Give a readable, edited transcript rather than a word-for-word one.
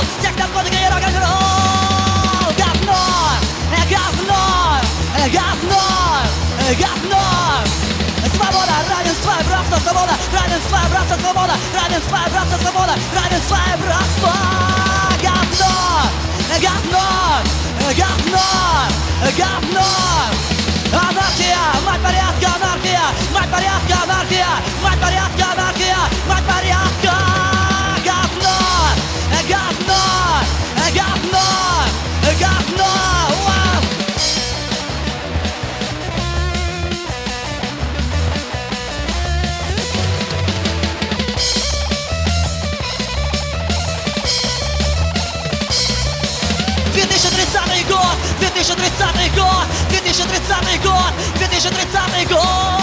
рок-н-ролл, всех там подвиги и рок-н-ролл. Говно, говно, говно, говно. Свобода, равенство и братство, свобода, равенство и братство, свобода, равенство и братство, свобода, равенство и братство. Говно, говно, говно, говно. Анархия, мать порядка, анархия, мать порядка, анархия, мать порядка, анархия, мать порядка. Говно, говно, говно, говно. 2030 год, 2030 год, 2030 год, 2030 год.